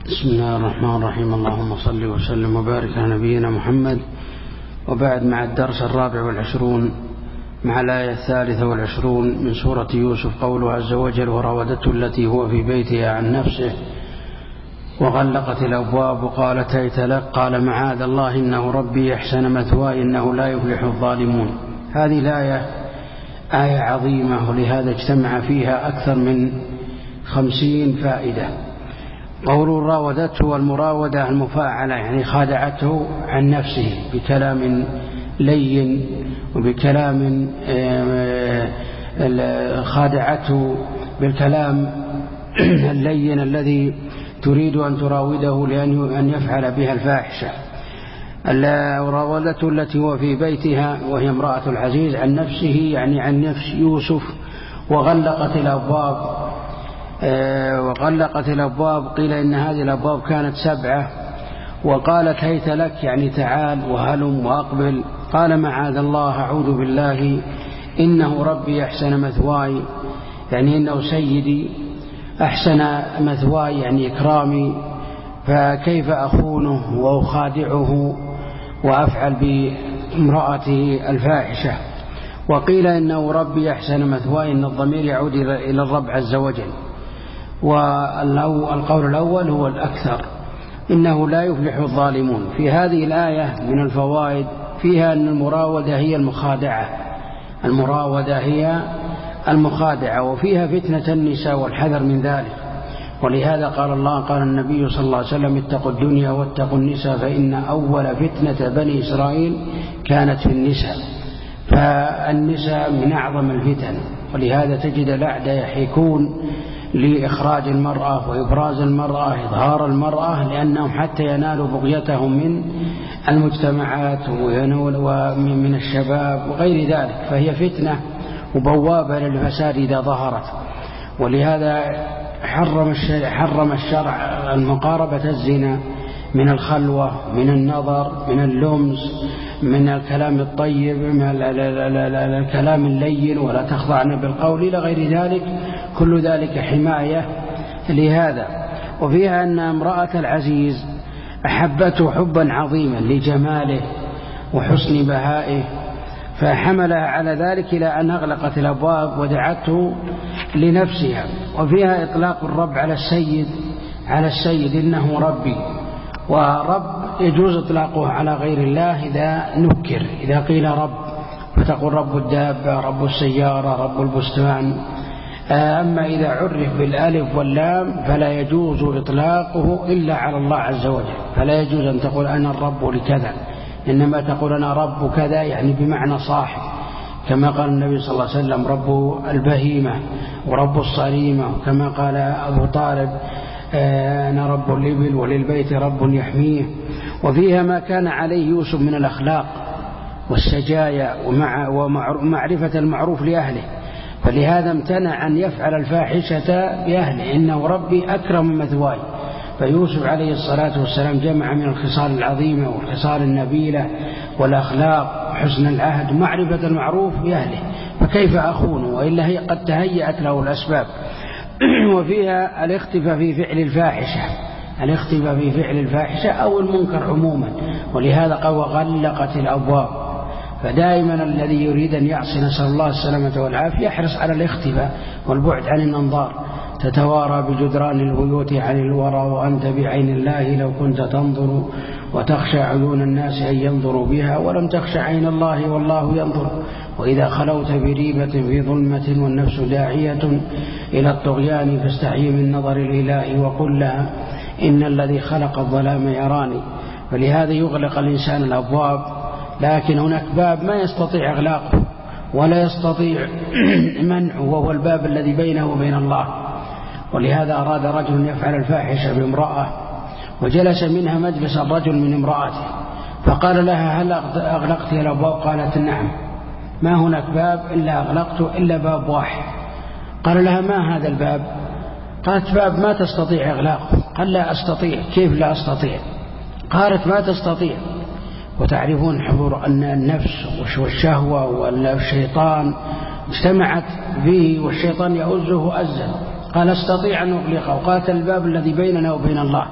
بسم الله الرحمن الرحيم. اللهم صل وسلم وبارك على نبينا محمد. وبعد، مع الدرس 24 مع الآية 23 من سورة يوسف، قوله عز وجل: وراودته التي هو في بيتها عن نفسه وغلقت الأبواب وقالت هيت لك قال معاذ الله إنه ربي أحسن مثواي إنه لا يفلح الظالمون. هذه الآية آية عظيمة، ولهذا اجتمع فيها أكثر من 50 فائدة. قول راودته، والمراودة المفاعلة، يعني خادعته عن نفسه بكلام لين وبكلام خادعته بالكلام اللين الذي تريد أن تراوده لأن يفعل بها الفاحشة. راودته التي هو في بيتها وهي امرأة العزيز عن نفسه، يعني عن نفس يوسف. وغلقت الأبواب قيل إن هذه الأبواب كانت 7. وقالت هيت لك، يعني تعال وهلم وأقبل. قال معاذ الله، أعوذ بالله، إنه ربي أحسن مثواي، يعني إنه سيدي أحسن مثواي، يعني إكرامي، فكيف أخونه وأخادعه وأفعل بامرأته الفاحشة. وقيل إنه ربي أحسن مثواي، إن الضمير يعود إلى الرب عز وجل. والقول الأول هو الأكثر، إنه لا يفلح الظالمون. في هذه الآية من الفوائد فيها أن المراودة هي المخادعة، وفيها فتنة النساء والحذر من ذلك. ولهذا قال النبي صلى الله عليه وسلم: اتقوا الدنيا واتقوا النساء، فإن أول فتنة بني إسرائيل كانت في النساء. فالنساء من أعظم الفتن، ولهذا تجد الأعداء يحيكون لإخراج المرأة وإبراز المرأة، إظهار المرأة، لأنهم حتى ينالوا بغيتهم من المجتمعات ومن الشباب وغير ذلك، فهي فتنة وبوابة للفساد إذا ظهرت. ولهذا حرم الشرع المقاربة الزنا من الخلوة، من النظر، من اللمس، من الكلام الطيب، من الكلام اللين، ولا تخضعن بالقول إلى غير ذلك. كل ذلك حماية لهذا. وفيها أن امرأة العزيز أحبته حبا عظيما لجماله وحسن بهائه، فحملها على ذلك إلى أن أغلقت الأبواب ودعته لنفسها. وفيها إطلاق الرب على السيد إنه ربي. ورب يجوز إطلاقه على غير الله إذا قيل رب، فتقول رب الدابة، رب السيارة، رب البستان. أما إذا عرف بالألف واللام فلا يجوز إطلاقه إلا على الله عز وجل. فلا يجوز أن تقول أنا الرب لكذا، إنما تقول أنا رب كذا، يعني بمعنى صاحب، كما قال النبي صلى الله عليه وسلم: رب البهيمة ورب الصريمة، كما قال أبو طالب: أنا رب الإبل وللبيت رب يحميه. وفيها ما كان عليه يوسف من الأخلاق والسجايا ومعرفة المعروف لأهله، فلهذا امتنع أن يفعل الفاحشة بأهله، إنه ربي أكرم مثواي. فيوسف عليه الصلاة والسلام جمع من الخصال العظيمة والخصال النبيلة والأخلاق وحسن العهد معرفة المعروف بأهله، فكيف أخونه، وإلا هي قد تهيأت له الأسباب. وفيها الاختفاء في فعل الفاحشة أو المنكر عموما، ولهذا قال وغلقت الأبواب. فدائما الذي يريد أن يعصي، نسأل الله السلامة والعافية، يحرص على الاختفاء والبعد عن الأنظار. تتوارى بجدران البيوت عن الورى، وأنت بعين الله لو كنت تنظر، وتخشى عيون الناس أن ينظروا بها، ولم تخشى عين الله والله ينظر. وإذا خلوت بريبة في ظلمة والنفس داعية إلى الطغيان، فاستحي من نظر الإله وقل لها إن الذي خلق الظلام يراني. فلهذا يغلق الإنسان الأبواب، لكن هناك باب ما يستطيع إغلاقه ولا يستطيع منعه، وهو الباب الذي بينه وبين الله. ولهذا أراد رجل يفعل الفاحشة بامرأة، وجلس منها مجلس الرجل من امرأته، فقال لها: هل أغلقت الأبواب؟ قالت: نعم، ما هناك باب إلا أغلقته إلا باب واحد. قال لها: ما هذا الباب؟ قالت: باب ما تستطيع إغلاقه. قال: لا أستطيع. كيف لا أستطيع؟ قالت: ما تستطيع. وتعرفون حضور أن النفس والشهوة والشيطان اجتمعت به، والشيطان يؤزه أزا. قال: استطيع أن أغلقه. قالت: الباب الذي بيننا وبين الله.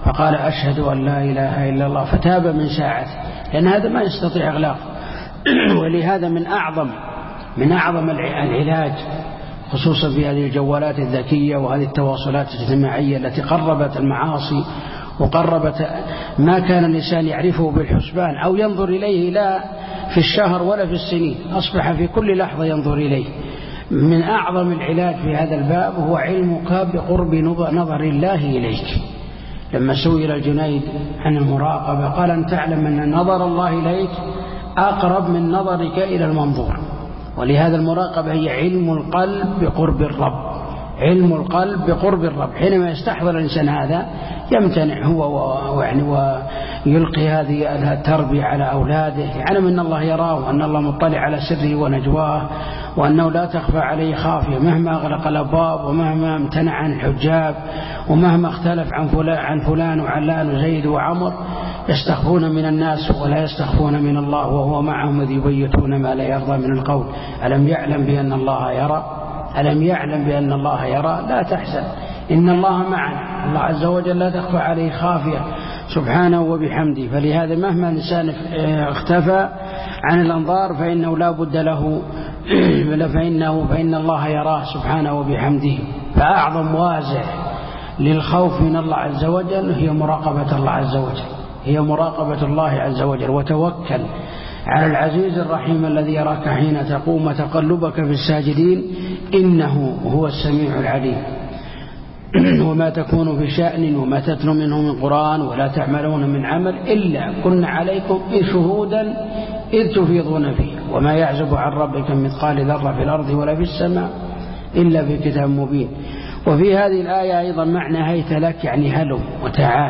فقال أشهد أن لا إله إلا الله، فتاب من ساعته، لأن هذا ما يستطيع إغلاق. ولهذا من أعظم العلاج خصوصا في هذه الجوالات الذكية وهذه التواصلات الاجتماعية التي قربت المعاصي وقربت ما كان الإنسان يعرفه بالحسبان أو ينظر إليه لا في الشهر ولا في السنين، أصبح في كل لحظة ينظر إليه. من أعظم العلاج في هذا الباب هو علمك بقرب نظر الله إليك. لما سئل الجنيد عن المراقبة قال أن تعلم أن نظر الله إليك أقرب من نظرك إلى المنظور. ولهذا المراقبة هي علم القلب بقرب الرب، علم القلب بقرب الرب. حينما يستحضر الإنسان هذا يمتنع هو ويلقي هذه التربية على أولاده، يعلم أن الله يراه وأن الله مطلع على سره ونجواه، وأنه لا تخفى عليه خافية مهما أغلق الأبواب ومهما امتنع عن الحجاب ومهما اختلف عن فلان وعلان وزيد وعمر. يستخفون من الناس ولا يستخفون من الله وهو معهم إذ يبيتون ما لا يرضى من القول. ألم يعلم بأن الله يرى؟ ألم يعلم بأن الله يرى؟ لا تحزن إن الله معنا. الله عز وجل لا تخفى عليه خافية سبحانه وبحمده. فلهذا مهما الإنسان اختفى عن الأنظار فإنه لا بد له فإن الله يراه سبحانه وبحمده. فأعظم وازع للخوف من الله عز وجل هي مراقبة الله عز وجل، هي مراقبة الله عز وجل. وتوكل على العزيز الرحيم الذي يراك حين تقوم وتقلبك في الساجدين إنه هو السميع العليم. وما تكون في شأن وما تتلو منه من قرآن ولا تعملون من عمل إلا كنا عليكم شهودا إذ تفيضون فيه وما يعزب عن ربك من مثقال ذرة في الأرض ولا في السماء إلا في كتاب مبين. وفي هذه الآية أيضا معنى هيت لك يعني هلم وتعال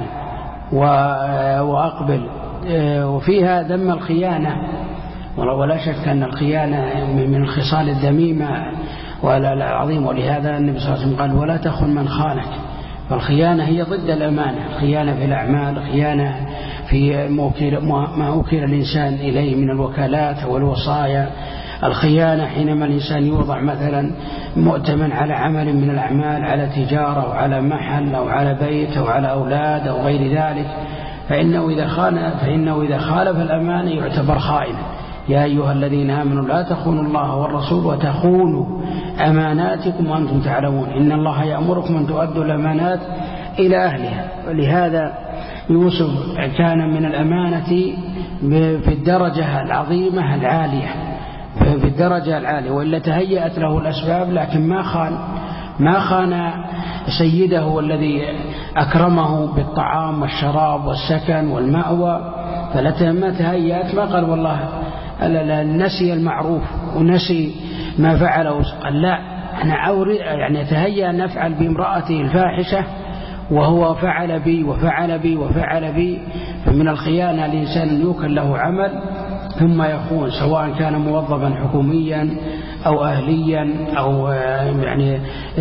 وأقبل. وفيها ذم الخيانة، ولا شك أن الخيانة من الخصال الذميمة والعظيم. ولهذا النبي صلى الله عليه وسلم قال ولا تخن من خانك. فالخيانة هي ضد الأمانة، الخيانة في الأعمال، الخيانة في ما أوكل الإنسان إليه من الوكالات والوصايا، الخيانة حينما الإنسان يوضع مثلا مؤتمن على عمل من الأعمال، على تجارة أو على محل أو على بيت أو على أولاد أو غير ذلك، فإنه إذا خالف الأمانة يعتبر خائنا. يا أيها الذين آمنوا لا تخونوا الله والرسول وتخونوا أماناتكم وأنتم تعلمون إن الله يأمركم أن تؤدوا الأمانات إلى أهلها. ولهذا يوسف كان من الأمانة في الدرجة العظيمة العالية، في الدرجة العالية، وإلا تهيأت له الأسباب لكن ما خان سيده الذي أكرمه بالطعام والشراب والسكن والمأوى. فلما تهيأت ما قال والله نسي المعروف ونسي ما فعله، قال لا أنا يعني أتهيأ أن أفعل بامرأتي الفاحشة وهو فعل بي وفعل بي وفعل بي. فمن الخيانة الإنسان يوكل له عمل ثم يخون، سواء كان موظفا حكوميا أو أهليا أو يعني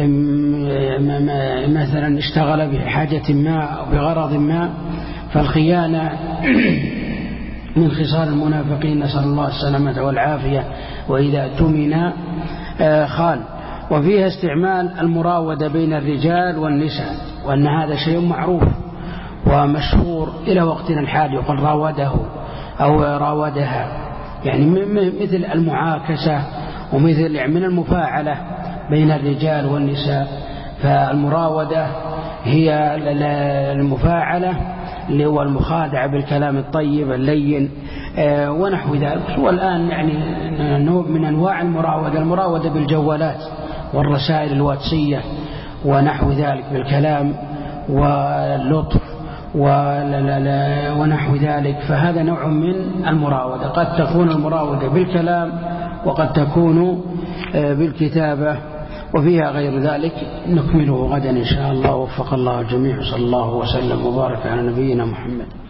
مثلا اشتغل بحاجة ما أو بغرض ما. فالخيانة من خصال المنافقين، نسأل الله السلامة والعافية، وإذا اؤتمن خان. وفيها استعمال المراودة بين الرجال والنساء، وأن هذا شيء معروف ومشهور إلى وقتنا الحالي، يقول راوده أو راودها، يعني مثل المعاكسة ومثل من المفاعلة بين الرجال والنساء. فالمراودة هي المفاعلة اللي هو المخادعة بالكلام الطيب اللين ونحو ذلك. والآن يعني نوع من أنواع المراودة بالجوالات والرسائل الواتسية ونحو ذلك بالكلام واللطف ونحو ذلك. فهذا نوع من المراودة، قد تكون المراودة بالكلام وقد تكون بالكتابة، وفيها غير ذلك. نكمله غدا إن شاء الله. وفق الله الجميع. صلى الله وسلم وبارك على نبينا محمد.